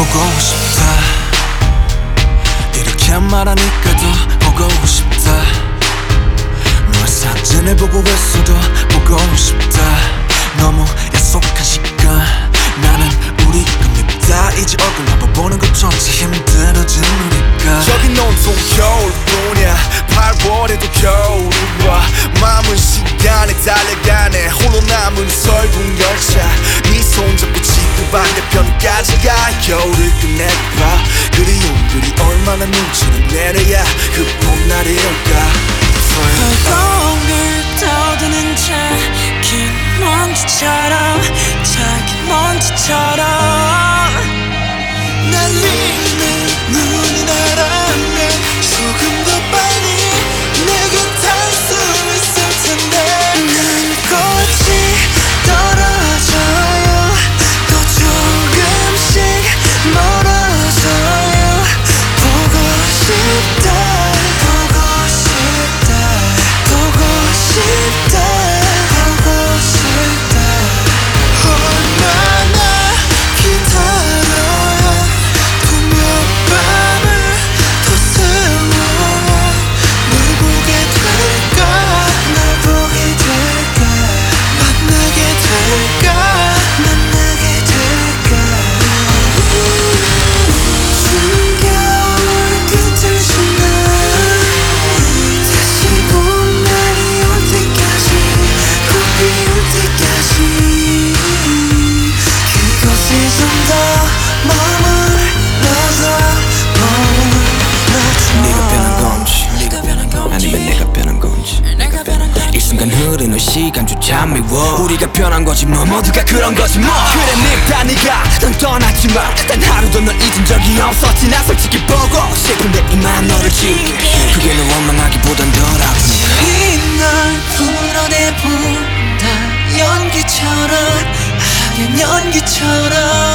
보고 싶다. 이렇게 말하니까 더 보고 싶다. 너의 사진을 보고 있어도 보고 싶다. 너무 약속한 시간 나는 우리가 밉다. 이제 얼굴 한번 보는 것조차 힘들어진 우리가. 여긴 온통 겨울뿐이야. 8월에도 겨울이 와. 마음은 시간에 달려가네. 홀로 남은 설국 열차. 네 손잡고 지구 반대편까지 가. 겨울을 끝내봐. 그리움들이 얼마나 눈치를 내려야 그 봄날이 올까. 허공을 떠도는 작은 먼지처럼 작은 먼지처럼 날리는 눈이 나라면 조금 더 빨리 내게 닿을 수 있을 텐데. 난 꽃이 떨어져요. 또 조금씩 멀어져요. 보고 싶다. 보고 싶다. 보고 싶다. 얼마나 기다려야 또 몇 밤을 더 세워야 널 보게 될까. 널 보게 될까. 만나게 될까. 만나게 될까. 추운 겨울 끝을 지나 다시 봄날이 올 때까지 꼭 비올 때까지 그곳에 좀 더 네가 변한 건지 아니면 내가 변한 건지. 이 순간 흐르는 시간조차 미워. 우리가 변한 거지 뭐. 모두가 그런 거지 뭐. 그래 늙다 네가 난 떠났지만 단 하루도 널 잊은 적이 없었지. 나 솔직히 보고 싶은데 이만 너를 지울게. 그게 널 원망하기보단 덜 아프네. 이날 풀어내본다. 연기처럼 하얀 연기처럼